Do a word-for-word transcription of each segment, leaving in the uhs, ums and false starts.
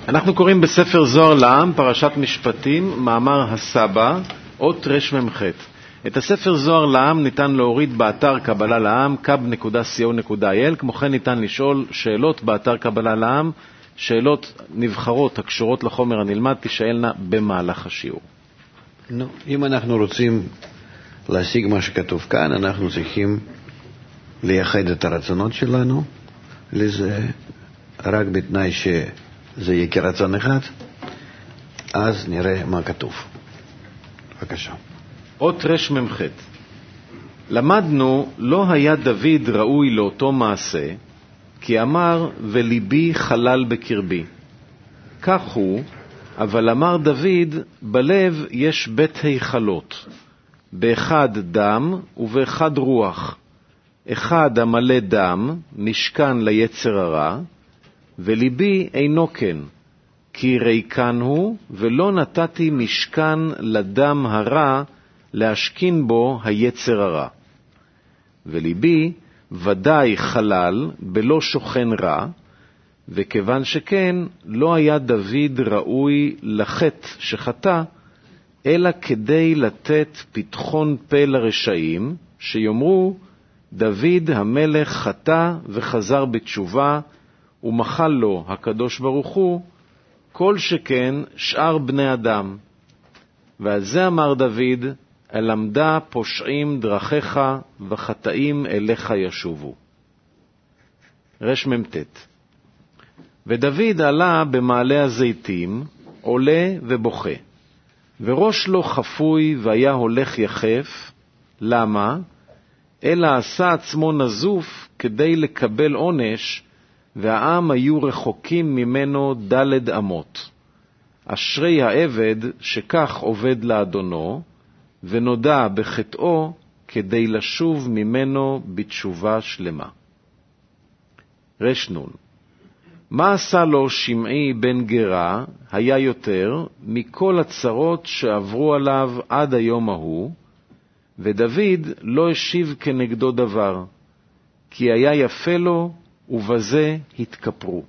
אנחנו קוראים בספר זוהר לעם, פרשת משפטים, מאמר הסבא, אות רמ"ח. את הספר זוהר לעם ניתן להוריד באתר קבלה לעם, קאב נקודה סי או נקודה איי אל. כמו כן ניתן לשאול שאלות באתר קבלה לעם, שאלות נבחרות הקשורות לחומר הנלמד תשאלנה במהלך השיעור. נו, אם אנחנו רוצים להשיג מה שכתוב כאן, אנחנו צריכים לייחד את הרצונות שלנו לזה, רק בתנאי שזה יהיה כרצון אחד, אז נראה מה כתוב. בבקשה. אות רמ"ח. למדנו, לא היה דוד ראוי לאותו מעשה, כי אמר, וליבי חלל בקרבי. כך הוא, אבל אמר דוד, בלב יש בית היכלות, באחד דם ובאחד רוח. אחד המלא דם, משכן ליצר הרע, וליבי אינו כן, כי ריקן הוא, ולא נתתי משכן לדם הרע, להשכין בו היצר הרע. וליבי ודאי חלל, בלא שוכן רע, וכיוון שכן, לא היה דוד ראוי לחטא שחטא, אלא כדי לתת פתחון פה לרשעים, שיאמרו, דוד המלך חטא וחזר בתשובה, ומחל לו הקדוש ברוך הוא, כל שכן שאר בני אדם. ועל זה אמר דוד, אלמדה פושעים דרכיך, וחטאים אליך ישובו. רמ"ט. ודוד עלה במעלה הזיתים, עולה ובוכה, וראש לו חפוי והיה הולך יחף. למה? אלא עשה עצמו נזוף כדי לקבל עונש, והעם היו רחוקים ממנו דלת אמות. אשרי העבד שכך עובד לאדונו, ונודע בחטאו כדי לשוב ממנו בתשובה שלמה. רשנון. מה עשה לו שמעי בן גרה היה יותר מכל הצרות שעברו עליו עד היום ההוא, ודוד לא השיב כנגדו דבר, כי היה יפה לו ובזה התכפרו.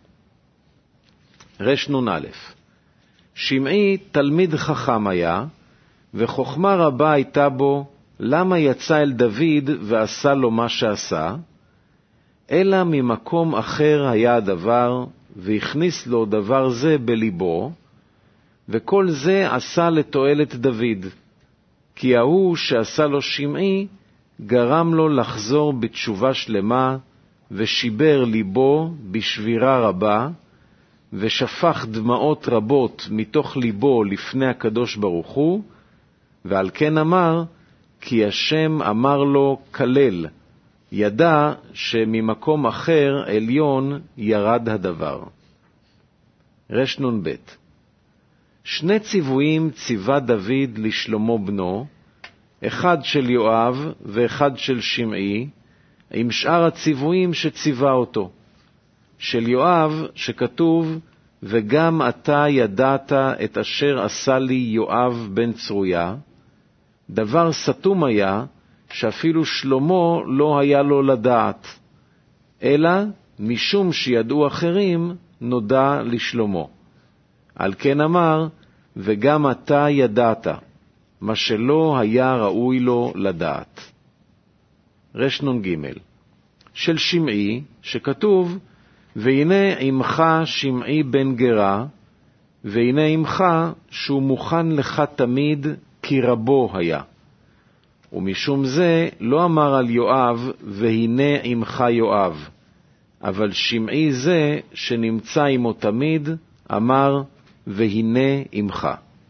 רשנון א'. שמעי תלמיד חכם היה, וחוכמה רבה הייתה בו, למה יצא אל דוד ועשה לו מה שעשה? אלא ממקום אחר היה הדבר, והכניס לו דבר זה בליבו, וכל זה עשה לתועלת דוד, כי ההוא שעשה לו שמעי, גרם לו לחזור בתשובה שלמה, ושיבר ליבו בשבירה רבה, ושפך דמעות רבות מתוך ליבו לפני הקדוש ברוך הוא, ועל כן אמר, כי השם אמר לו כלל, ידע שממקום אחר עליון ירד הדבר. רשנון ב'. שני ציוויים ציווה דוד לשלמה בנו, אחד של יואב ואחד של שמעי, עם שאר הציוויים שציווה אותו. של יואב שכתוב, וגם אתה ידעת את אשר עשה לי יואב בן צרויה, דבר סתום היה, שאפילו שלמה לא היה לו לדעת, אלא משום שידעו אחרים נודע לשלמה. על כן אמר, וגם אתה ידעת, מה שלא היה ראוי לו לדעת. רשנון ג'. של שמעי שכתוב, והנה עמך שמעי בן גרה, והנה עמך שהוא מוכן לך תמיד, כי רבו היה. ומשום זה לא אמר על יואב, והנה עמך יואב, אבל שמעי זה שנמצא עמו תמיד, אמר, והנה עמך.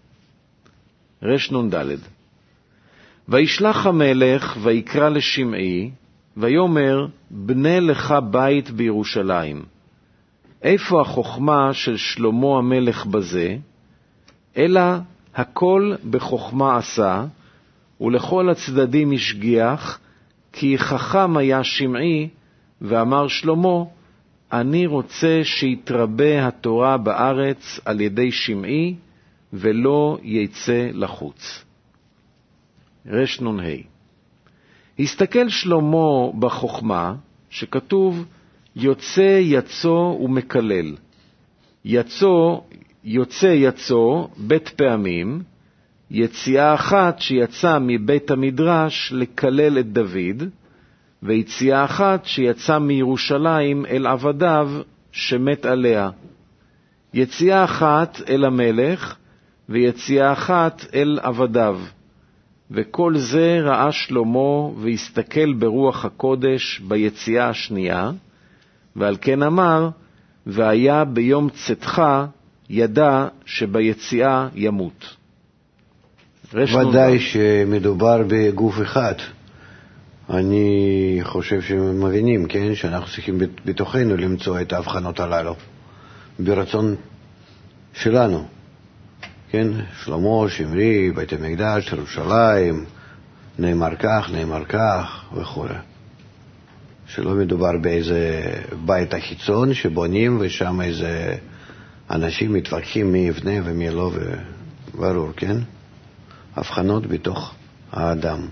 רשנון ד'. וישלח המלך ויקרא לשמעי, ויאמר, בנה לך בית בירושלים. איפה החוכמה של שלמה המלך בזה? אלא הכל בחוכמה עשה, ולכל הצדדים השגיח, כי חכם היה שמעי, ואמר שלמה, אני רוצה שיתרבה התורה בארץ על ידי שמעי, ולא יצא לחוץ. רשנון ה'. הסתכל שלמה בחוכמה, שכתוב, יוצא יצוא ומקלל. יצוא יוצא יצא בית פעמים, יציאה אחת שיצא מבית המדרש לקלל את דוד, ויציאה אחת שיצא מירושלים אל עבדיו שמת עליה. יציאה אחת אל המלך, ויציאה אחת אל עבדיו. וכל זה ראה שלמה והסתכל ברוח הקודש ביציאה השנייה, ועל כן אמר, והיה ביום צאתך ידע שביציאה ימות. ודאי שמדובר בגוף אחד. אני חושב שהם מבינים, כן, שאנחנו צריכים בתוכנו למצוא את ההבחנות הללו ברצון שלנו, כן, שלמה, שמרי, בית המקדש, ירושלים, נאמר כך, נאמר כך וכו'. שלא מדובר באיזה בית החיצון שבונים ושם איזה אנשים מתווכחים מי יבנה ומי לא, וברור, כן? הבחנות בתוך האדם.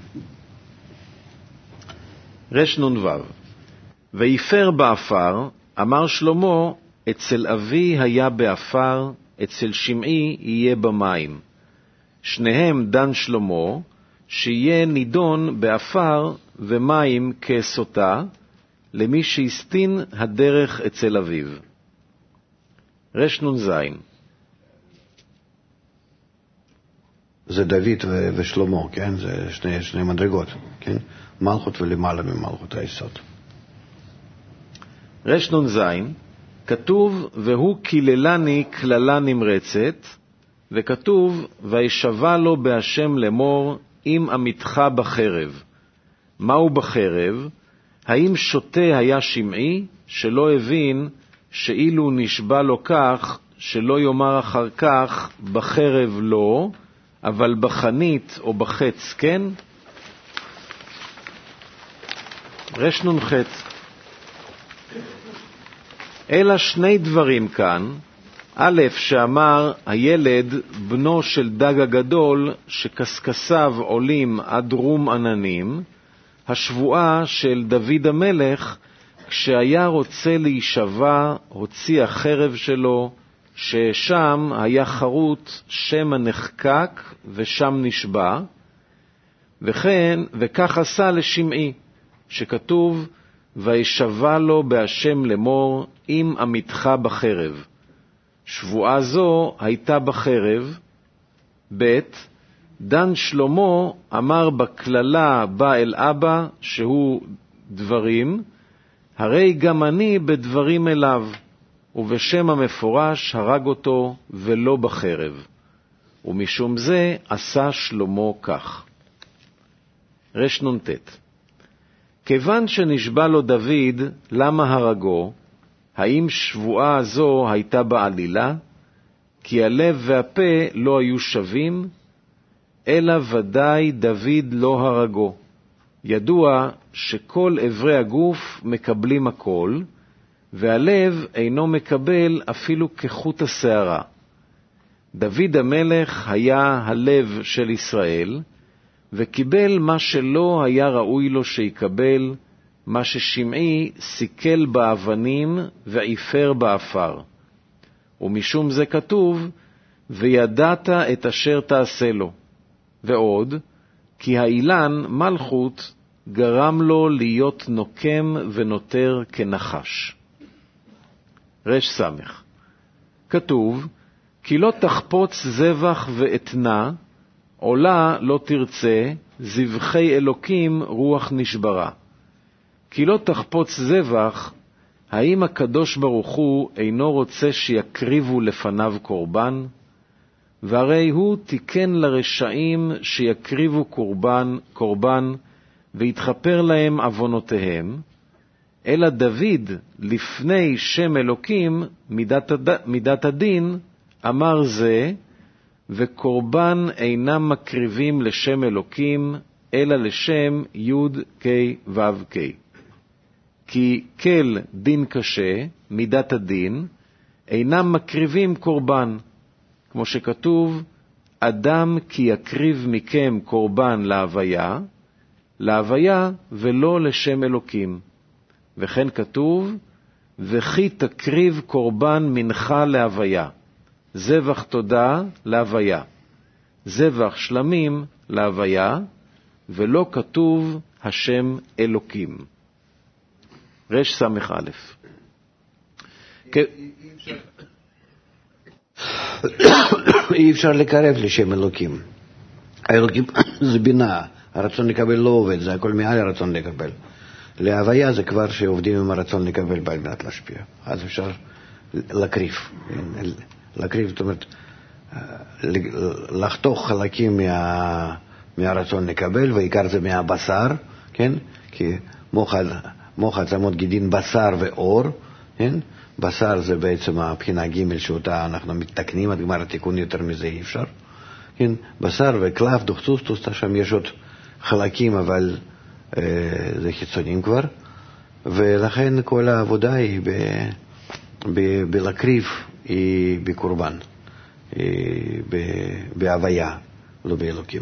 רשנון וו. ויפר באפר, אמר שלמה, אצל אבי היה באפר, אצל שמעי יהיה במים. שניהם דן שלמה, שיהיה נידון באפר ומים כסותה, למי שהסתין הדרך אצל אביו. רשנון זין. זה דוד ו- ושלמה, כן? זה שני, שני מדרגות, כן? מלכות ולמעלה ממלכות היסוד. רשנון זין, כתוב, והוא קיללני קללה נמרצת, וכתוב, וישבע לו בהשם לאמור, אם עמיתך בחרב. מהו בחרב? האם שוטה היה שמעי, שלא הבין שאילו נשבע לו כך, שלא יאמר אחר כך, בחרב לא, אבל בחנית או בחץ כן? רשנון חץ. אלא שני דברים כאן. א', שאמר הילד בנו של דג הגדול שקסקסיו עולים עד רום עננים, השבועה של דוד המלך כשהיה רוצה להישבע הוציא החרב שלו, ששם היה חרוט שם הנחקק ושם נשבע, וכן וכך עשה לשמעי, שכתוב וישבע לו בהשם לאמור אם עמיתך בחרב. שבועה זו הייתה בחרב. ב' דן שלמה אמר בכללה בא אל אבא שהוא דברים, הרי גם אני בדברים אליו, ובשם המפורש הרג אותו ולא בחרב. ומשום זה עשה שלמה כך. רשנון תת. כיוון שנשבע לו דוד למה הרגו, האם שבועה זו הייתה בעלילה? כי הלב והפה לא היו שווים, אלא ודאי דוד לא הרגו. ידוע שכל עברי הגוף מקבלים הכל, והלב אינו מקבל אפילו כחוט השערה. דוד המלך היה הלב של ישראל, וקיבל מה שלא היה ראוי לו שיקבל, מה ששמעי סיכל באבנים ועיפר באפר. ומשום זה כתוב, וידעת את אשר תעשה לו. ועוד, כי האילן מלכות גרם לו להיות נוקם ונותר כנחש. רש סמך. כתוב, כי לא תחפוץ זבח ואתנה, עולה לא תרצה, זבחי אלוקים רוח נשברה. כי לא תחפוץ זבח, האם הקדוש ברוך הוא אינו רוצה שיקריבו לפניו קורבן? והרי הוא תיקן לרשעים שיקריבו קורבן, קורבן ויתחפר להם עוונותיהם, אלא דוד לפני שם אלוקים מידת, הד... מידת הדין אמר זה, וקורבן אינם מקריבים לשם אלוקים, אלא לשם יוד קי וו קי. כי כל דין קשה, מידת הדין, אינם מקריבים קורבן, כמו שכתוב, אדם כי יקריב מכם קורבן להוויה, להוויה ולא לשם אלוקים. וכן כתוב, וכי תקריב קורבן מנחה להוויה, זבח תודה להוויה, זבח שלמים להוויה, ולא כתוב השם אלוקים. רש סמך א'. אי אפשר לקרב לשם אלוקים. האלוקים זה בינה, הרצון לקבל לא עובד, זה הכל מעל הרצון לקבל. להוויה זה כבר שעובדים עם הרצון לקבל בעל מנת להשפיע. אז אפשר להקריב. להקריב, זאת אומרת, לחתוך חלקים מה, מהרצון לקבל, ועיקר זה מהבשר, כן? כי מוחד, מוחד שמות גידין בשר ואור, כן? בשר זה בעצם הבחינה ג' שאותה אנחנו מתקנים, עד גמר התיקון יותר מזה אי אפשר. כן? בשר וקלף, דוחצוסטוס, שם יש עוד חלקים, אבל אה, זה חיצונים כבר, ולכן כל העבודה היא ב, ב, בלקריב, היא בקורבן, היא ב, בהוויה, לא באלוקים.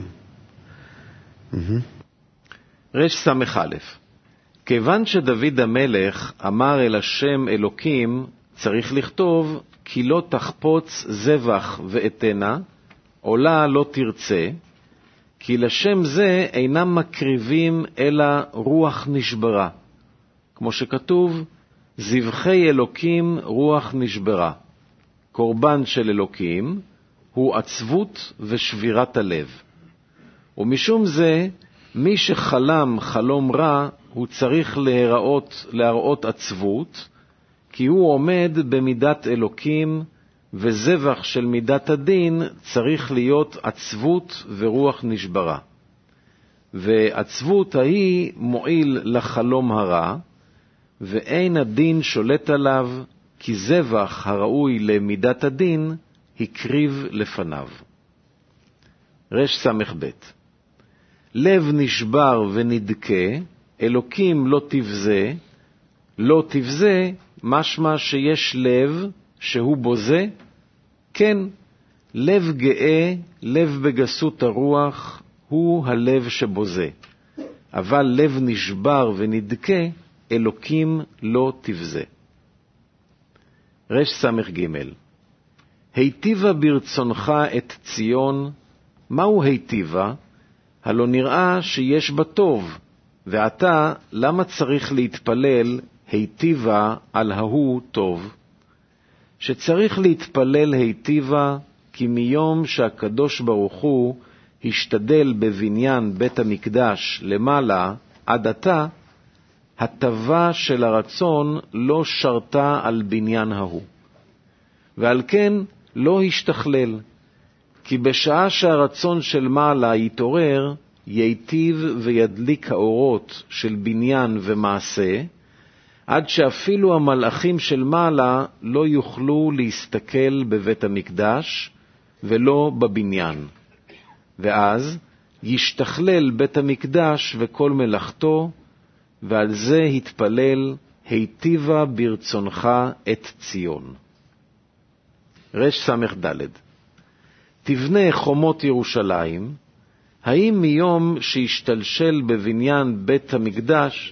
רש סמך א'. כיוון שדוד המלך אמר אל השם אלוקים, צריך לכתוב כי לא תחפוץ זבח ואתנה, עולה לא תרצה, כי לשם זה אינם מקריבים אלא רוח נשברה. כמו שכתוב, זבחי אלוקים רוח נשברה. קורבן של אלוקים הוא עצבות ושבירת הלב. ומשום זה, מי שחלם חלום רע, הוא צריך להראות, להראות עצבות, כי הוא עומד במידת אלוקים, וזבח של מידת הדין צריך להיות עצבות ורוח נשברה. ועצבות ההיא מועיל לחלום הרע, ואין הדין שולט עליו, כי זבח הראוי למידת הדין הקריב לפניו. רש סמך ב'. לב נשבר ונדכה, אלוקים לא תבזה, לא תבזה, משמע שיש לב שהוא בוזה, כן, לב גאה, לב בגסות הרוח, הוא הלב שבוזה. אבל לב נשבר ונדכה, אלוקים לא תבזה. רש סמך ג'. היטיבה ברצונך את ציון, מהו היטיבה? הלא נראה שיש בה טוב, ועתה למה צריך להתפלל היטיבה על ההוא טוב? שצריך להתפלל היטיבה, כי מיום שהקדוש ברוך הוא השתדל בבניין בית המקדש למעלה עד עתה, הטבה של הרצון לא שרתה על בניין ההוא. ועל כן לא השתכלל, כי בשעה שהרצון של מעלה יתעורר, ייטיב וידליק האורות של בניין ומעשה, עד שאפילו המלאכים של מעלה לא יוכלו להסתכל בבית המקדש ולא בבניין. ואז ישתכלל בית המקדש וכל מלאכתו, ועל זה התפלל היטיבה ברצונך את ציון. רש סמך ד'. תבנה חומות ירושלים, האם מיום שהשתלשל בבניין בית המקדש,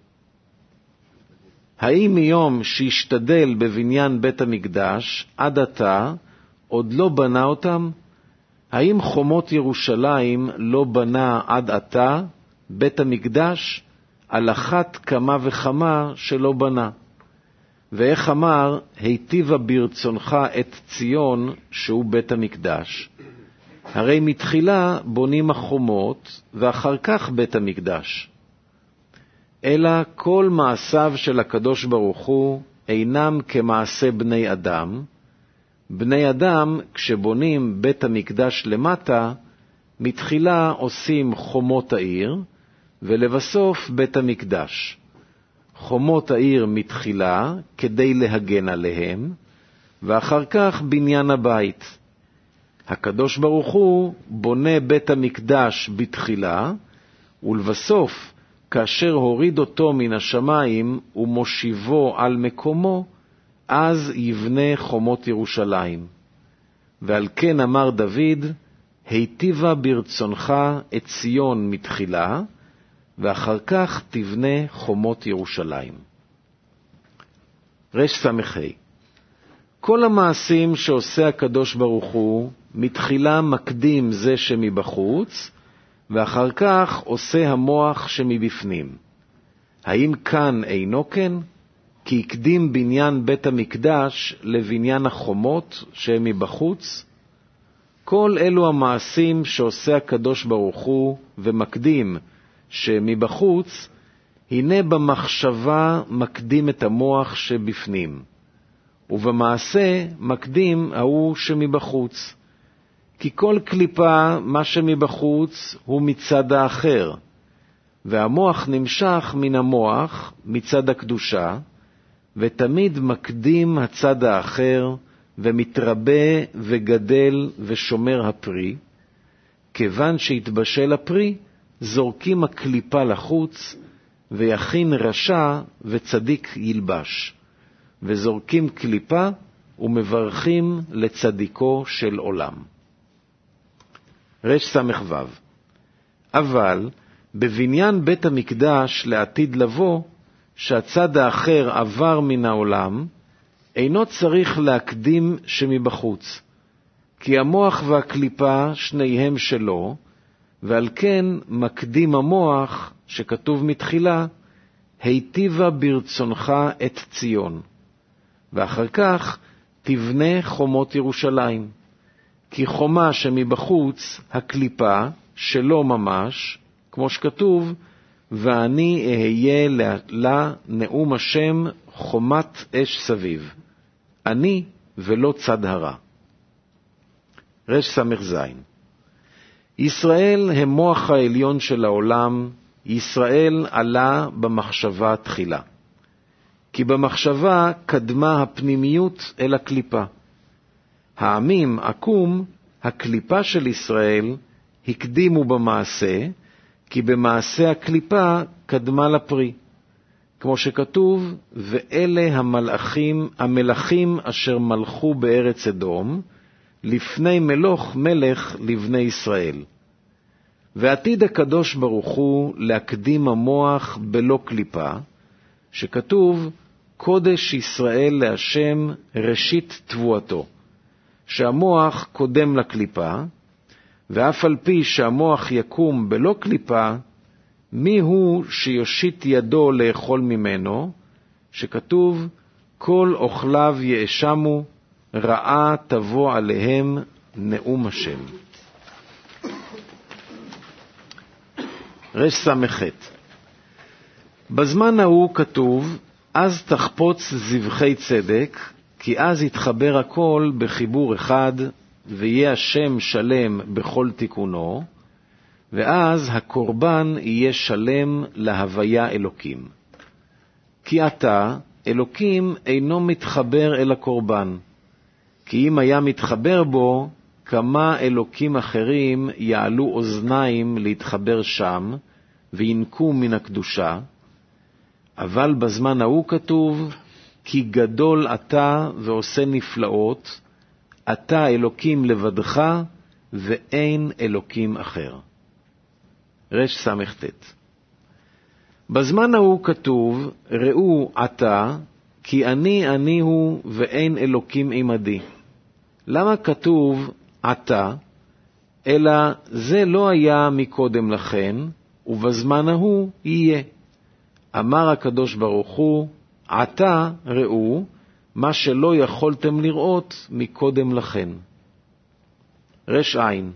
האם מיום שהשתדל בבניין בית המקדש עד עתה עוד לא בנה אותם? האם חומות ירושלים לא בנה עד עתה בית המקדש? על אחת כמה וכמה שלא בנה. ואיך אמר, היטיבה ברצונך את ציון, שהוא בית המקדש. הרי מתחילה בונים החומות, ואחר כך בית המקדש. אלא כל מעשיו של הקדוש ברוך הוא אינם כמעשה בני אדם. בני אדם, כשבונים בית המקדש למטה, מתחילה עושים חומות העיר, ולבסוף בית המקדש. חומות העיר מתחילה כדי להגן עליהם, ואחר כך בניין הבית. הקדוש ברוך הוא בונה בית המקדש בתחילה, ולבסוף, כאשר הוריד אותו מן השמיים ומושיבו על מקומו, אז יבנה חומות ירושלים. ועל כן אמר דוד, היטיבה ברצונך את ציון מתחילה, ואחר כך תבנה חומות ירושלים. רש סמכי. כל המעשים שעושה הקדוש ברוך הוא, מתחילה מקדים זה שמבחוץ, ואחר כך עושה המוח שמבפנים. האם כאן אינו כן? כי הקדים בניין בית המקדש לבניין החומות שהם מבחוץ? כל אלו המעשים שעושה הקדוש ברוך הוא ומקדים שמבחוץ, הנה במחשבה מקדים את המוח שבפנים, ובמעשה מקדים ההוא שמבחוץ. כי כל קליפה, מה שמבחוץ, הוא מצד האחר, והמוח נמשך מן המוח, מצד הקדושה, ותמיד מקדים הצד האחר, ומתרבה וגדל ושומר הפרי. כיוון שהתבשל הפרי, זורקים הקליפה לחוץ, ויכין רשע וצדיק ילבש. וזורקים קליפה ומברכים לצדיקו של עולם. רש סמך וו. אבל בבניין בית המקדש לעתיד לבוא, שהצד האחר עבר מן העולם, אינו צריך להקדים שמבחוץ, כי המוח והקליפה שניהם שלו, ועל כן מקדים המוח, שכתוב מתחילה, היטיבה ברצונך את ציון, ואחר כך תבנה חומות ירושלים. כי חומה שמבחוץ, הקליפה, שלו ממש, כמו שכתוב, ואני אהיה לה נאום השם חומת אש סביב. אני ולא צד הרע. רש סמך זין. ישראל הם מוח העליון של העולם, ישראל עלה במחשבה תחילה. כי במחשבה קדמה הפנימיות אל הקליפה. העמים עקום, הקליפה של ישראל, הקדימו במעשה, כי במעשה הקליפה קדמה לפרי. כמו שכתוב, ואלה המלאכים, המלאכים אשר מלכו בארץ אדום, לפני מלוך מלך לבני ישראל. ועתיד הקדוש ברוך הוא להקדים המוח בלא קליפה, שכתוב, קודש ישראל להשם ראשית תבואתו, שהמוח קודם לקליפה, ואף על פי שהמוח יקום בלא קליפה, מי הוא שיושיט ידו לאכול ממנו, שכתוב, כל אוכליו יאשמו, רעה תבוא עליהם נאום השם. רש סמכת. בזמן ההוא כתוב, אז תחפוץ זבחי צדק, כי אז יתחבר הכל בחיבור אחד, ויהיה השם שלם בכל תיקונו, ואז הקורבן יהיה שלם להוויה אלוקים. כי עתה אלוקים אינו מתחבר אל הקורבן, כי אם היה מתחבר בו, כמה אלוקים אחרים יעלו אוזניים להתחבר שם, וינקו מן הקדושה. אבל בזמן ההוא כתוב, כי גדול אתה ועושה נפלאות, אתה אלוקים לבדך, ואין אלוקים אחר. רש סמכת. בזמן ההוא כתוב, ראו אתה, כי אני אני הוא ואין אלוקים עמדי. למה כתוב אתה? אלא זה לא היה מקודם לכן, ובזמן ההוא יהיה. אמר הקדוש ברוך הוא, אתה ראו, מה שלא יכולתם לראות מקודם לכן. רש עין.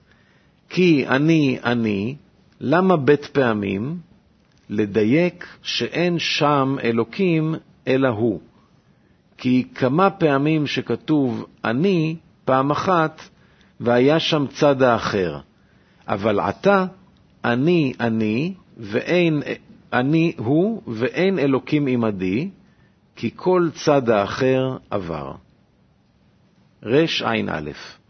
כי אני אני, למה בית פעמים? לדייק שאין שם אלוקים אלא הוא. כי כמה פעמים שכתוב אני, פעם אחת, והיה שם צד האחר. אבל עתה, אני אני, ואין אני הוא, ואין אלוקים עמדי, כי כל צד האחר עבר. רש עין א'.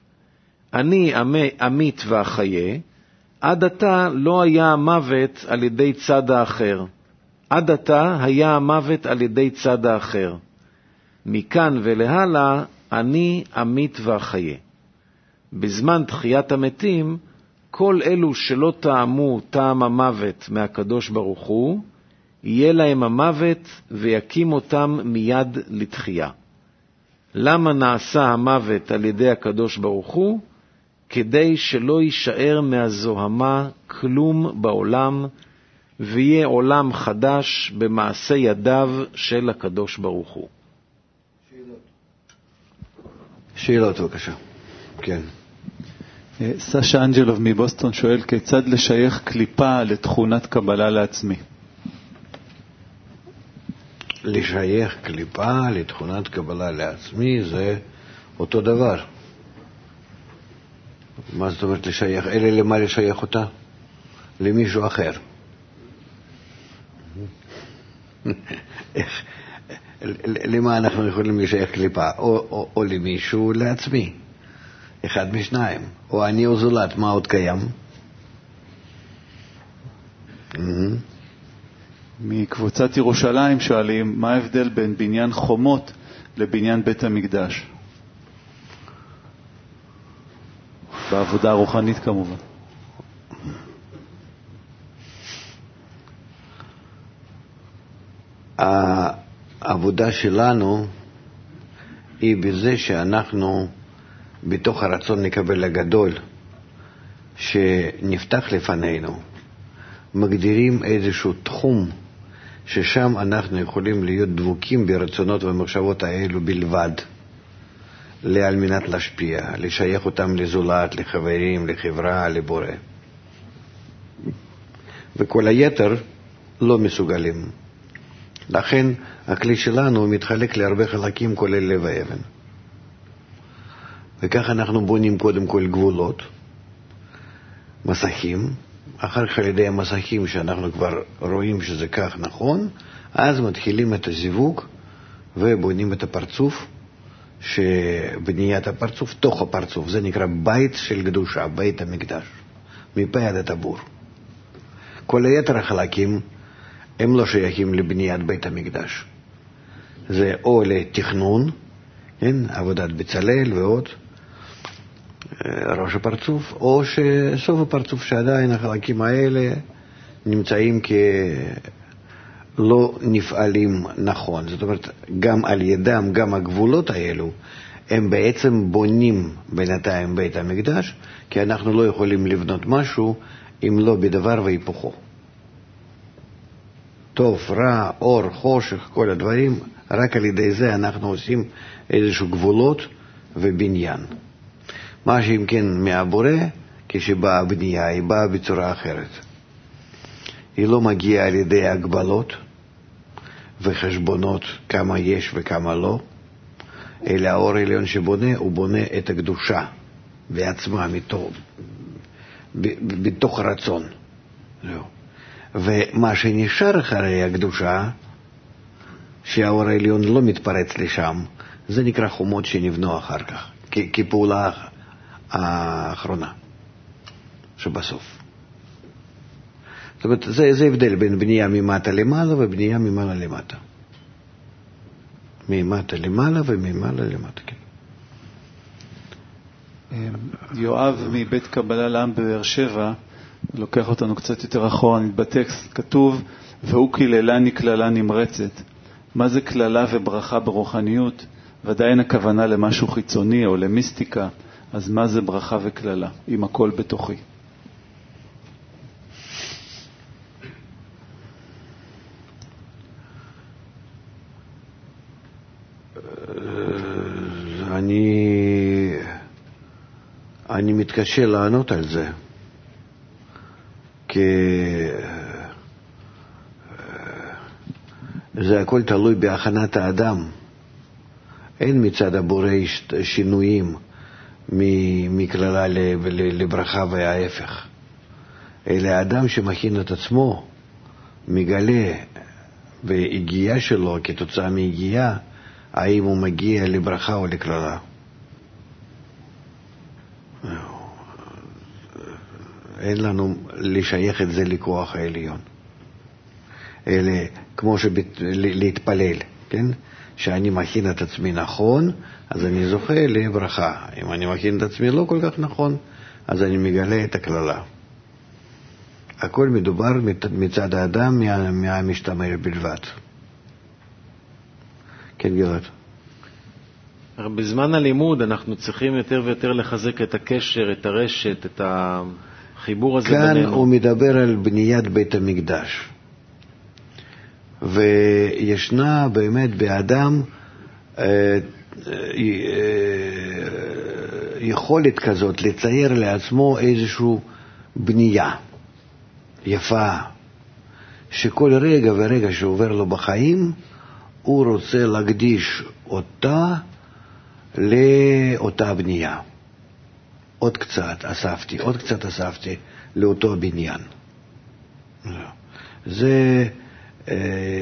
אני אמית ואחיה, עד עתה לא היה המוות על ידי צד האחר. עד עתה היה המוות על ידי צד האחר. מכאן ולהלה אני אמית ואחיה. בזמן תחיית המתים, כל אלו שלא טעמו טעם המוות מהקדוש ברוך הוא, יהיה להם המוות ויקים אותם מיד לתחייה. למה נעשה המוות על ידי הקדוש ברוך הוא? כדי שלא יישאר מהזוהמה כלום בעולם, ויהיה עולם חדש במעשה ידיו של הקדוש ברוך הוא. שאלות. שאלות בבקשה. כן. סשה אנג'לוב מבוסטון שואל, כיצד לשייך קליפה לתכונת קבלה לעצמי? לשייך קליפה לתכונת קבלה לעצמי זה אותו דבר. מה זאת אומרת לשייך? אלה למה לשייך אותה? למישהו אחר. איך, למה אנחנו יכולים לשייך קליפה? או, או, או למישהו לעצמי. אחד משניים. או אני או זולת, מה עוד קיים? מקבוצת ירושלים שואלים, מה ההבדל בין בניין חומות לבניין בית המקדש? בעבודה הרוחנית כמובן. העבודה שלנו היא בזה שאנחנו בתוך הרצון לקבל הגדול שנפתח לפנינו מגדירים איזשהו תחום ששם אנחנו יכולים להיות דבוקים ברצונות ומחשבות האלו בלבד, על מנת להשפיע, לשייך אותם לזולת, לחברים, לחברה, לבורא. וכל היתר לא מסוגלים. לכן הכלי שלנו מתחלק להרבה חלקים כולל לב האבן. וכך אנחנו בונים קודם כל גבולות, מסכים, אחר כך על ידי המסכים שאנחנו כבר רואים שזה כך נכון, אז מתחילים את הזיווג ובונים את הפרצוף, שבניית הפרצוף תוך הפרצוף, זה נקרא בית של קדושה, בית המקדש, מפה עד הטבור. כל היתר החלקים הם לא שייכים לבניית בית המקדש. זה או לתכנון, כן, עבודת בצלאל ועוד, ראש הפרצוף, או שסוף הפרצוף שעדיין החלקים האלה נמצאים כלא נפעלים נכון. זאת אומרת, גם על ידם, גם הגבולות האלו, הם בעצם בונים בינתיים בית המקדש, כי אנחנו לא יכולים לבנות משהו אם לא בדבר והיפוכו. טוב, רע, אור, חושך, כל הדברים, רק על ידי זה אנחנו עושים איזשהו גבולות ובניין. מה שאם כן מהבורא, כשבאה הבנייה, היא באה בצורה אחרת. היא לא מגיעה על ידי הגבלות וחשבונות כמה יש וכמה לא, אלא האור העליון שבונה, הוא בונה את הקדושה בעצמה, מתוך, בתוך הרצון. לא. ומה שנשאר אחרי הקדושה, שהאור העליון לא מתפרץ לשם, זה נקרא חומות שנבנו אחר כך, כ- כפעולה האחרונה, שבסוף. זאת אומרת, זה, זה הבדל בין בנייה ממטה למעלה ובנייה ממעלה למטה. ממטה למעלה וממעלה למטה, כן. יואב מבית קבלה לעם בבאר שבע, לוקח אותנו קצת יותר אחורה, בטקסט כתוב, והוא כללני כללה נמרצת. מה זה כללה וברכה ברוחניות? ודאי אין הכוונה למשהו חיצוני או למיסטיקה, אז מה זה ברכה וכללה, אם הכל בתוכי? אני אני מתקשה לענות על זה, כי זה הכל תלוי בהכנת האדם. אין מצד הבורא שינויים מכללה לברכה וההפך, אלא האדם שמכין את עצמו מגלה בהגיעה שלו כתוצאה מהגיעה האם הוא מגיע לברכה או לכללה. אין לנו לשייך את זה לכוח העליון, אלא כמו להתפלל, כן? שאני מכין את עצמי נכון, אז אני זוכה לברכה. אם אני מכין את עצמי לא כל כך נכון, אז אני מגלה את הכללה. הכל מדובר מצד האדם מהמשתמש בלבד. כן, גלעד? בזמן הלימוד אנחנו צריכים יותר ויותר לחזק את הקשר, את הרשת, את החיבור הזה כאן בינינו. כאן הוא מדבר על בניית בית המקדש. וישנה באמת באדם אה, אה, יכולת כזאת לצייר לעצמו איזושהי בנייה יפה, שכל רגע ורגע שעובר לו בחיים הוא רוצה להקדיש אותה לאותה בנייה. עוד קצת אספתי, עוד קצת אספתי לאותו בניין. זה אה,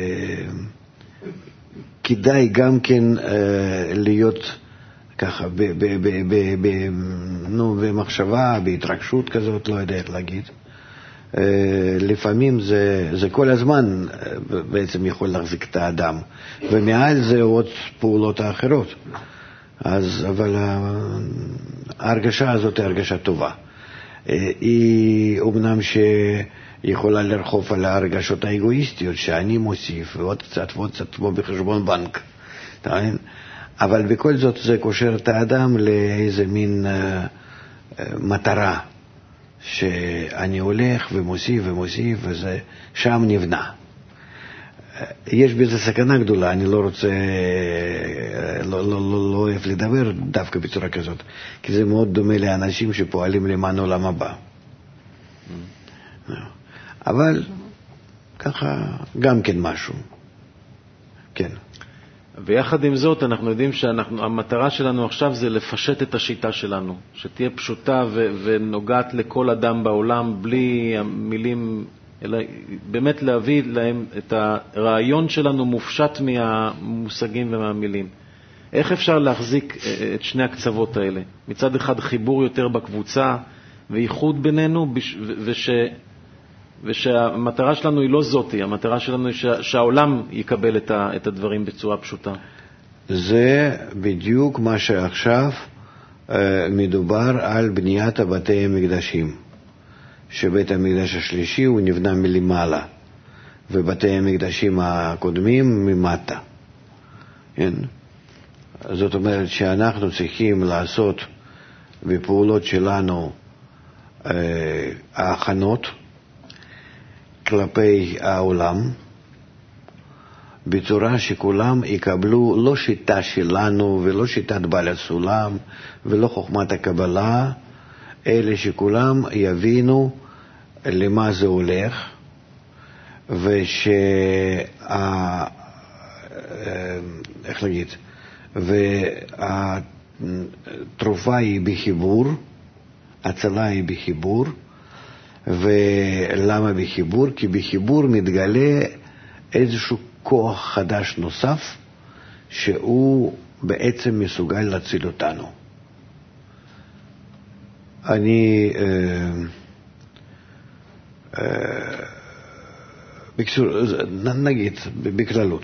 כדאי גם כן אה, להיות ככה ב, ב, ב, ב, ב, נו, במחשבה, בהתרגשות כזאת, לא יודע איך להגיד. אה, לפעמים זה, זה כל הזמן אה, בעצם יכול להחזיק את האדם, ומעל זה עוד פעולות האחרות. אז, אבל ההרגשה הזאת היא הרגשה טובה. היא אומנם שיכולה לרחוף על ההרגשות האגואיסטיות שאני מוסיף, ועוד קצת ועוד קצת כמו בחשבון בנק. אבל בכל זאת זה קושר את האדם לאיזה מין uh, מטרה, שאני הולך ומוסיף ומוסיף, וזה שם נבנה. יש בזה סכנה גדולה, אני לא רוצה, לא, לא, לא, לא אוהב לדבר דווקא בצורה כזאת, כי זה מאוד דומה לאנשים שפועלים למען עולם הבא. אבל ככה גם כן משהו. כן. ויחד עם זאת אנחנו יודעים שהמטרה שלנו עכשיו זה לפשט את השיטה שלנו, שתהיה פשוטה ו- ונוגעת לכל אדם בעולם, בלי המילים, אלא באמת להביא להם את הרעיון שלנו מופשט מהמושגים ומהמילים. איך אפשר להחזיק את שני הקצוות האלה? מצד אחד חיבור יותר בקבוצה וייחוד בינינו, וש... ושהמטרה שלנו היא לא זאתי, המטרה שלנו היא שה... שהעולם יקבל את, ה... את הדברים בצורה פשוטה. זה בדיוק מה שעכשיו מדובר על בניית הבתי המקדשים. שבית המקדש השלישי הוא נבנה מלמעלה, ובתי המקדשים הקודמים ממטה. כן? זאת אומרת שאנחנו צריכים לעשות בפעולות שלנו אה, ההכנות כלפי העולם, בצורה שכולם יקבלו לא שיטה שלנו ולא שיטת בעל הסולם ולא חוכמת הקבלה, אלא שכולם יבינו למה זה הולך, ושה... איך להגיד? והתרופה היא בחיבור, הצלה היא בחיבור. ולמה בחיבור? כי בחיבור מתגלה איזשהו כוח חדש נוסף, שהוא בעצם מסוגל להציל אותנו. אני אה, אה, בקצור, נגיד בכללות,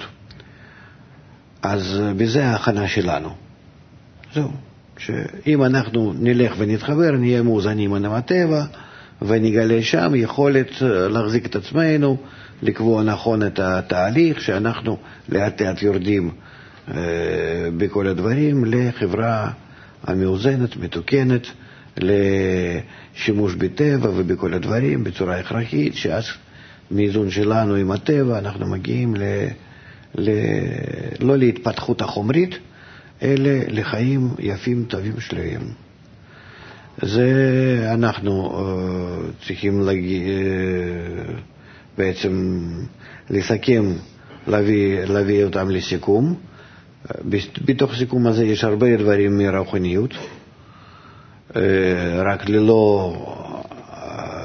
אז בזה ההכנה שלנו. זהו, שאם אנחנו נלך ונתחבר, נהיה מאוזנים עם הטבע, ונגלה שם יכולת להחזיק את עצמנו, לקבוע נכון את התהליך, שאנחנו לאט לאט יורדים אה, בכל הדברים לחברה המאוזנת, מתוקנת, לשימוש בטבע ובכל הדברים בצורה הכרחית, שאז מאיזון שלנו עם הטבע אנחנו מגיעים ל, ל, לא להתפתחות החומרית, אלא לחיים יפים, טובים, שלמים. זה אנחנו uh, צריכים להגיע, uh, בעצם לסכם, להביא, להביא אותם לסיכום. Uh, בתוך סיכום הזה יש הרבה דברים מרוחניות, uh, רק ללא uh,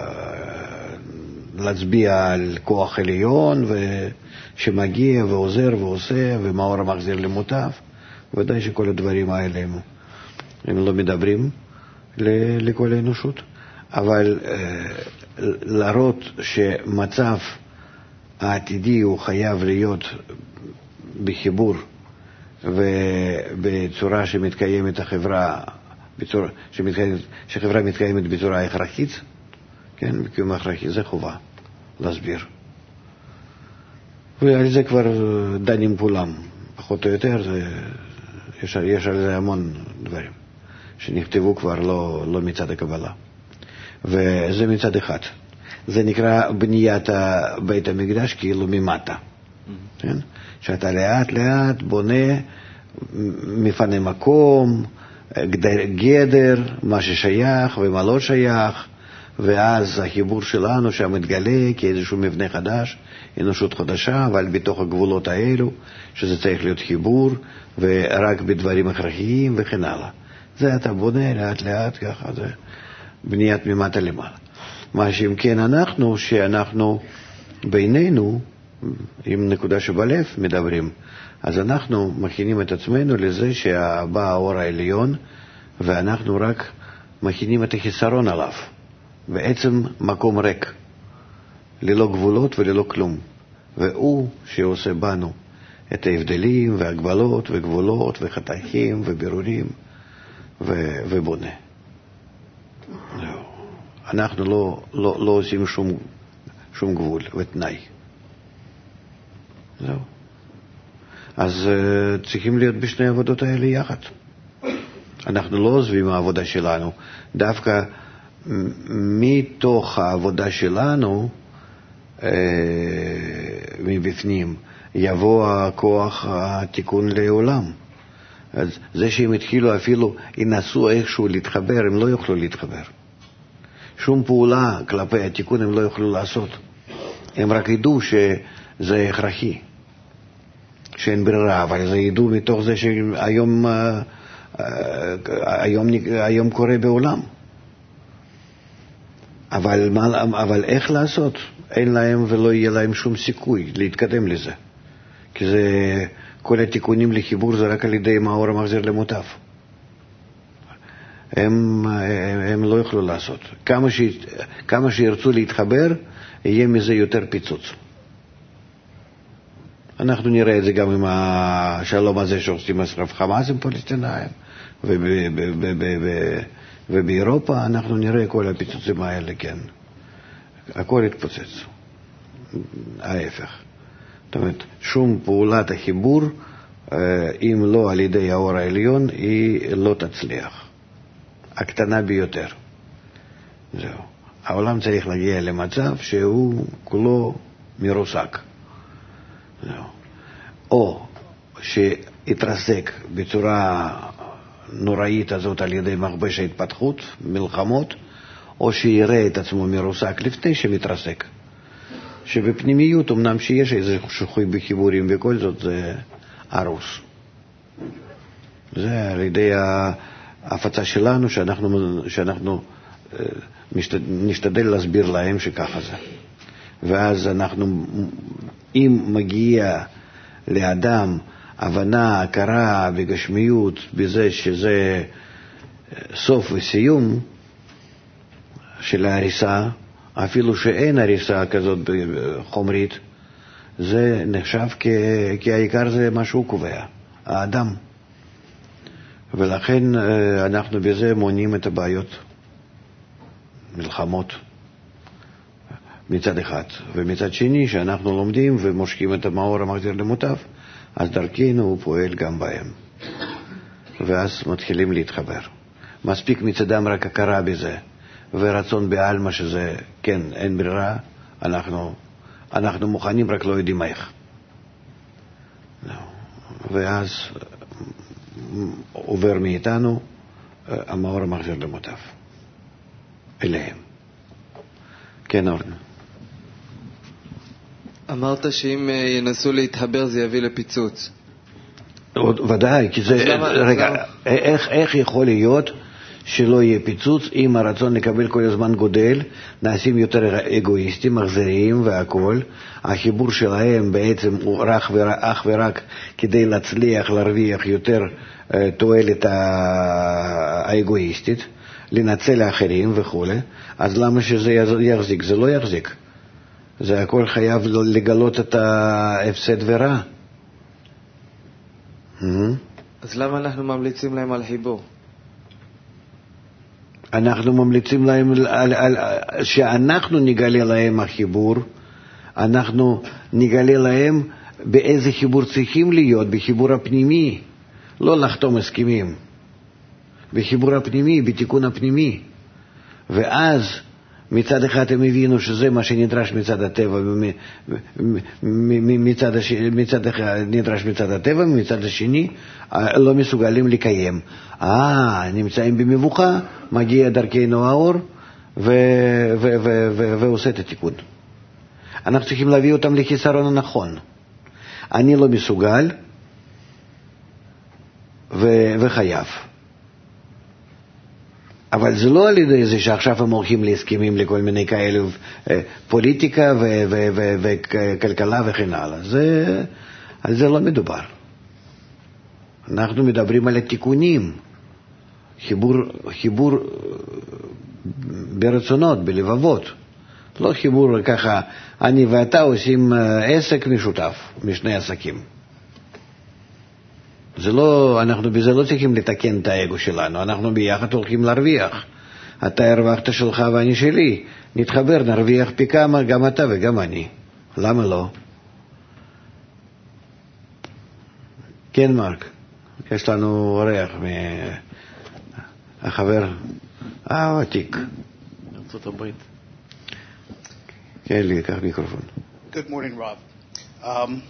להצביע על כוח עליון שמגיע ועוזר ועושה ומאור מחזיר למוטב. ודאי שכל הדברים האלה הם, הם לא מדברים לכל האנושות, אבל להראות שמצב העתידי הוא חייב להיות בחיבור ובצורה שמתקיימת החברה, בצורה, שמתקיימת, שחברה מתקיימת בצורה הכרחית, כן, בקיום הכרחי, זה חובה להסביר. ועל זה כבר דנים כולם, פחות או יותר, זה יש, יש על זה המון דברים שנכתבו כבר לא, לא מצד הקבלה. וזה מצד אחד. זה נקרא בניית בית המקדש כאילו ממטה. Mm-hmm. כן? שאתה לאט לאט בונה, מפנה מקום, גדר, מה ששייך ומה לא שייך, ואז החיבור שלנו שם מתגלה כאיזשהו מבנה חדש, אנושות חדשה, אבל בתוך הגבולות האלו, שזה צריך להיות חיבור, ורק בדברים הכרחיים וכן הלאה. זה אתה בונה לאט לאט ככה, זה בניית ממטה למעלה. מה שאם כן אנחנו, שאנחנו בינינו, עם נקודה שבלב מדברים, אז אנחנו מכינים את עצמנו לזה שבא האור העליון, ואנחנו רק מכינים את החיסרון עליו. בעצם מקום ריק, ללא גבולות וללא כלום. והוא שעושה בנו את ההבדלים והגבלות וגבולות וחתכים ובירורים ו- ובונה. אנחנו לא, לא, לא עושים שום, שום גבול ותנאי. זהו. אז uh, צריכים להיות בשני העבודות האלה יחד. אנחנו לא עוזבים העבודה שלנו. דווקא מתוך העבודה שלנו, uh, מבפנים, יבוא הכוח התיקון לעולם. אז זה שהם התחילו אפילו, ינסו איכשהו להתחבר, הם לא יוכלו להתחבר. שום פעולה כלפי התיקון הם לא יוכלו לעשות. הם רק ידעו שזה הכרחי, שאין ברירה, אבל זה ידעו מתוך זה שהיום היום, היום קורה בעולם. אבל, אבל איך לעשות? אין להם ולא יהיה להם שום סיכוי להתקדם לזה. כי זה, כל התיקונים לחיבור זה רק על ידי מאור המחזיר למוטב. הם, הם, הם לא יוכלו לעשות. כמה, ש, כמה שירצו להתחבר, יהיה מזה יותר פיצוץ. אנחנו נראה את זה גם עם השלום הזה שעושים אסרף חמאס עם פלסטינאים, ובאירופה אנחנו נראה כל הפיצוצים האלה, כן. הכל יתפוצץ. ההפך. זאת אומרת, שום פעולת החיבור, אם לא על ידי האור העליון, היא לא תצליח. הקטנה ביותר. זהו. העולם צריך להגיע למצב שהוא כולו מרוסק. זהו. או שיתרסק בצורה נוראית הזאת על ידי מכבש ההתפתחות, מלחמות, או שיראה את עצמו מרוסק לפני שמתרסק. שבפנימיות אמנם שיש איזה שוחוי בחיבורים וכל זאת זה ארוס. זה על ידי ההפצה שלנו שאנחנו, שאנחנו נשתדל להסביר להם שככה זה. ואז אנחנו, אם מגיע לאדם הבנה, הכרה וגשמיות בזה שזה סוף וסיום של ההריסה, אפילו שאין הריסה כזאת חומרית, זה נחשב כ... כי העיקר זה מה שהוא קובע, האדם. ולכן אנחנו בזה מונעים את הבעיות, מלחמות, מצד אחד. ומצד שני, שאנחנו לומדים ומושקים את המאור המחזיר למוטב, אז דרכנו הוא פועל גם בהם. ואז מתחילים להתחבר. מספיק מצדם רק הכרה בזה, ורצון בעלמא שזה, כן, אין ברירה, אנחנו, אנחנו מוכנים, רק לא יודעים איך. ואז עובר מאיתנו המאור המחזיר למוטב. אליהם. כן, אורנה. אמרת שאם ינסו להתחבר זה יביא לפיצוץ. ודאי, כי זה, רגע, איך, איך יכול להיות שלא יהיה פיצוץ אם הרצון לקבל כל הזמן גודל, נעשים יותר אגואיסטים, מחזריים והכל. החיבור שלהם בעצם הוא אך ורק, ורק כדי להצליח להרוויח יותר תועלת האגואיסטית, לנצל האחרים וכו'. אז למה שזה יחזיק? זה לא יחזיק. זה הכל חייב לגלות את ההפסד ורע. אז למה אנחנו ממליצים להם על חיבור? אנחנו ממליצים להם על, על, שאנחנו נגלה להם החיבור, אנחנו נגלה להם באיזה חיבור צריכים להיות, בחיבור הפנימי, לא לחתום הסכמים, בחיבור הפנימי, בתיקון הפנימי. ואז מצד אחד הם הבינו שזה מה שנדרש מצד הטבע, מצד, הש... מצד אחד נדרש מצד הטבע, ומצד השני לא מסוגלים לקיים. אה, נמצאים במבוכה, מגיע דרכנו האור, ו... ו... ו... ו... ועושה את התיקון. אנחנו צריכים להביא אותם לחיסרון הנכון. אני לא מסוגל ו... וחייב. אבל זה לא על ידי זה שעכשיו הם הולכים להסכמים לכל מיני כאלה, פוליטיקה וכלכלה וכן הלאה. זה, על זה לא מדובר. אנחנו מדברים על התיקונים, חיבור, חיבור ברצונות, בלבבות. לא חיבור ככה, אני ואתה עושים עסק משותף, משני עסקים. זה לא, אנחנו בזה לא צריכים לתקן את האגו שלנו, אנחנו ביחד הולכים להרוויח. אתה הרווחת שלך ואני שלי, נתחבר, נרוויח פי כמה, גם אתה וגם אני. למה לא? כן, מרק, יש לנו אורח מהחבר הוותיק. ארצות הברית. כן, לי, קח מיקרופון. Good morning, Rob. Um,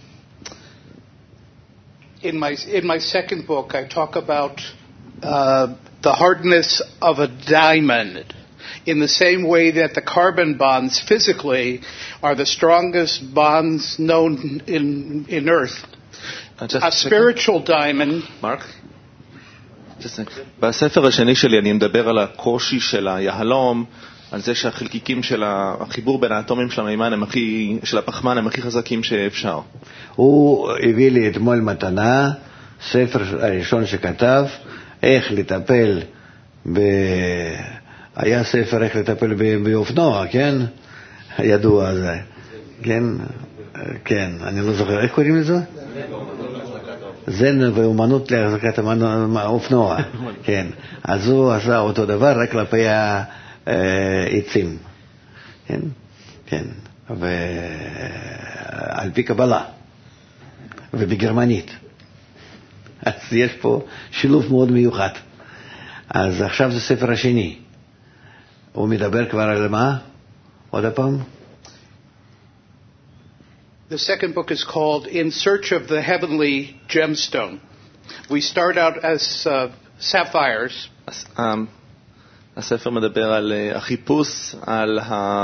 In my in my second book, I talk about uh, the hardness of a diamond, in the same way that the carbon bonds physically are the strongest bonds known in in Earth. A spiritual diamond. Mark. בספר השני שלי אני מדבר על הקושי של היהלום, על זה שהחלקיקים של החיבור בין האטומים של המימן הם הכי, של הפחמן הם הכי חזקים שאפשר. הוא הביא לי אתמול מתנה, ספר הראשון שכתב, איך לטפל ב... היה ספר איך לטפל באופנוע, כן? ידוע זה. כן? כן, אני לא זוכר. איך קוראים לזה? זן ואומנות להחזקת האופנוע. כן. אז הוא עשה אותו דבר רק כלפי העצים. כן? כן. ועל פי קבלה. ובגרמנית. אז יש פה שילוב מאוד מיוחד. אז עכשיו זה ספר השני. הוא מדבר כבר על מה? עוד הפעם? The second book is called In Search of the Heavenly Gemstone. We start out as uh, sapphires. הספר מדבר על החיפוש על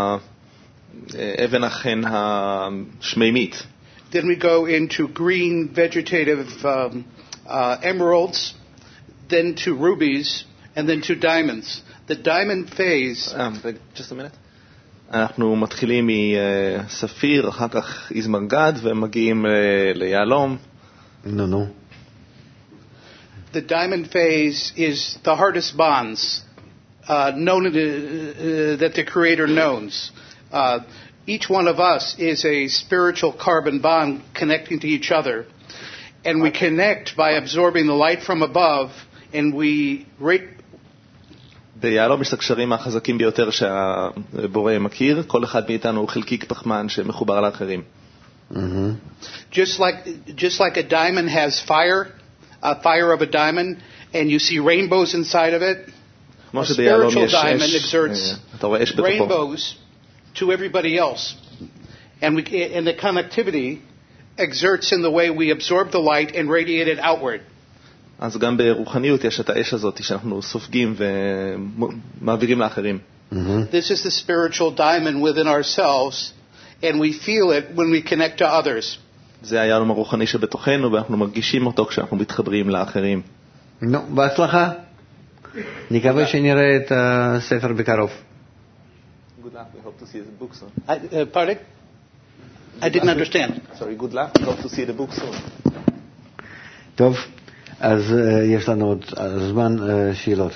האבן החן השמימית. Then we go into green vegetative um, uh, emeralds, then to rubies, and then to diamonds. The diamond phase... Um, just a minute. אנחנו מתחילים מספיר, אחר כך איזמרגד, ומגיעים ליהלום. No, no. The diamond phase is the hardest bonds uh, known uh, uh, that the Creator knows. Uh, each one of us is a spiritual carbon bond connecting to each other. And we connect by absorbing the light from above, and we... Rate ביהלום יש את הקשרים החזקים ביותר שהבורא מכיר. כל אחד מאיתנו הוא חלקיק פחמן שמחובר לאחרים. Just like just like a diamond has fire, a fire of a diamond, and you see rainbows inside of it. A spiritual diamond exerts rainbows to everybody else, and we and the connectivity exerts in the way we absorb the light and radiate it outward. אז גם ברוחניות יש את האש הזאת שאנחנו סופגים ומעבירים לאחרים. This is the spiritual diamond within ourselves, and we feel it when we connect to others. זה היהלום הרוחני שבתוכנו, ואנחנו מרגישים אותו כשאנחנו מתחברים לאחרים. נו, בהצלחה. נקווה שנראה את הספר בקרוב. Good luck. We hope to see the book soon. I, uh, pardon? I didn't understand. Sorry, good luck. We hope to see the book soon. טוב. אז uh, יש לנו עוד זמן uh, שאלות.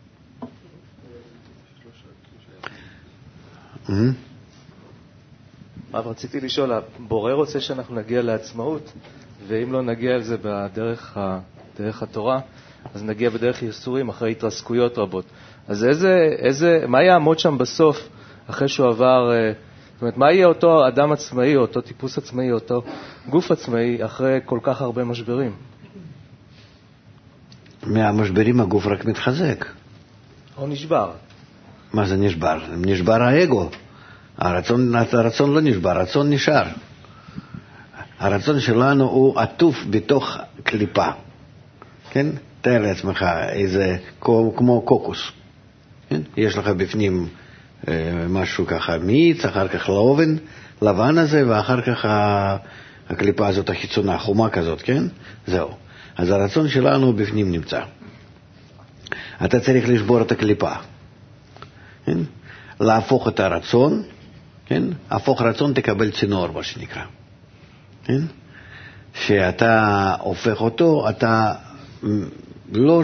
Mm-hmm. אבל רציתי לשאול, הבורא רוצה שאנחנו נגיע לעצמאות, ואם לא נגיע על זה בדרך דרך התורה, אז נגיע בדרך ייסורים אחרי התרסקויות רבות. אז איזה, איזה, מה יעמוד שם בסוף, אחרי שהוא עבר, זאת אומרת, מה יהיה אותו אדם עצמאי, אותו טיפוס עצמאי, אותו גוף עצמאי, אחרי כל כך הרבה משברים? מהמשברים הגוף רק מתחזק. או נשבר. מה זה נשבר? נשבר האגו. הרצון, הרצון לא נשבר, הרצון נשאר. הרצון שלנו הוא עטוף בתוך קליפה. כן? תאר לעצמך איזה, כמו קוקוס. כן? יש לך בפנים אה, משהו ככה מיץ, אחר כך לאובן, לבן הזה, ואחר כך הקליפה הזאת החיצונה, חומה כזאת, כן? זהו. אז הרצון שלנו בפנים נמצא. אתה צריך לשבור את הקליפה. כן? להפוך את הרצון, כן? הפוך רצון תקבל צינור, מה שנקרא. כן? שאתה הופך אותו, אתה לא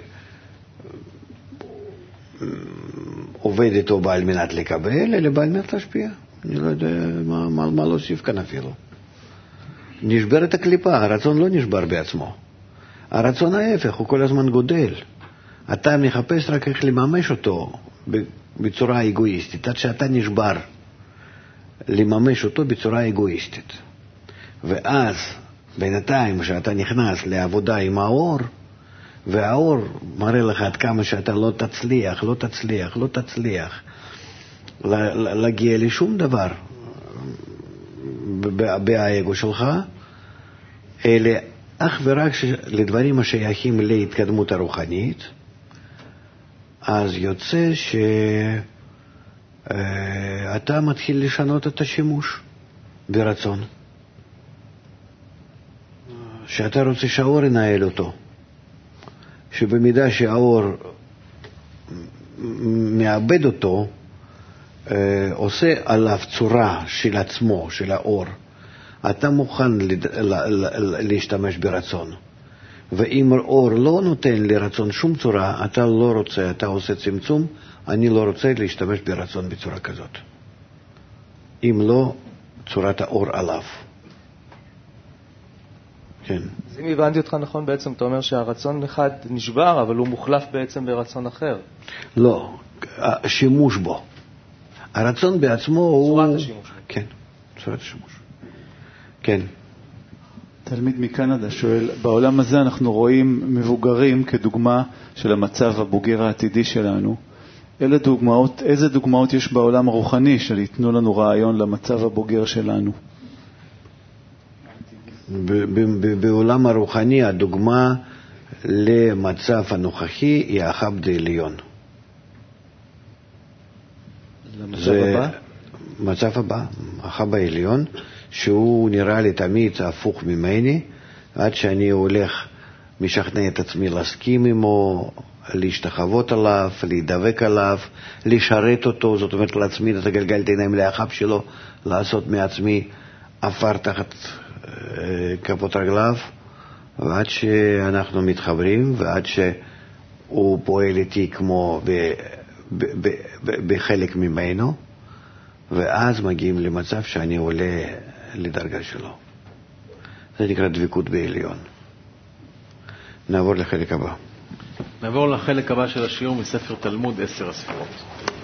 שעובד איתו בעל מנת לקבל, אלא בעל מנת להשפיע. אני לא יודע מה, מה, מה להוסיף כאן אפילו. נשבר את הקליפה, הרצון לא נשבר בעצמו. הרצון ההפך, הוא כל הזמן גודל. אתה מחפש רק איך לממש אותו בצורה אגואיסטית, עד שאתה נשבר לממש אותו בצורה אגואיסטית. ואז בינתיים שאתה נכנס לעבודה עם האור, והאור מראה לך עד כמה שאתה לא תצליח, לא תצליח, לא תצליח להגיע לשום דבר באגו שלך, אלא אך ורק לדברים השייכים להתקדמות הרוחנית, אז יוצא שאתה מתחיל לשנות את השימוש ברצון. שאתה רוצה שהאור ינהל אותו. שבמידה שהאור מאבד אותו, עושה עליו צורה של עצמו, של האור, אתה מוכן להשתמש ברצון. ואם אור לא נותן לרצון שום צורה, אתה לא רוצה, אתה עושה צמצום, אני לא רוצה להשתמש ברצון בצורה כזאת. אם לא, צורת האור עליו. כן. אז אם הבנתי אותך נכון, בעצם אתה אומר שהרצון אחד נשבר, אבל הוא מוחלף בעצם ברצון אחר. לא, השימוש בו. הרצון בעצמו הוא... צורת השימוש. כן, צורת השימוש. כן. תלמיד מקנדה שואל, בעולם הזה אנחנו רואים מבוגרים כדוגמה של המצב הבוגר העתידי שלנו. אלה דוגמאות, איזה דוגמאות יש בעולם הרוחני של ייתנו לנו רעיון למצב הבוגר שלנו? בעולם הרוחני הדוגמה למצב הנוכחי היא החב"ד העליון. למצב הבא? מצב הבא, החב"ד העליון, שהוא נראה לי תמיד הפוך ממני, עד שאני הולך, משכנע את עצמי להסכים עמו, להשתחוות עליו, להידבק עליו, לשרת אותו, זאת אומרת להצמיד את הגלגל עיניים לאחיו שלו, לעשות מעצמי עפר תחת כפות רגליו, ועד שאנחנו מתחברים, ועד שהוא פועל איתי כמו ב, ב, ב, ב, בחלק ממנו, ואז מגיעים למצב שאני עולה לדרגה שלו. זה נקרא דבקות בעליון. נעבור לחלק הבא. נעבור לחלק הבא של השיעור מספר תלמוד עשר הספירות.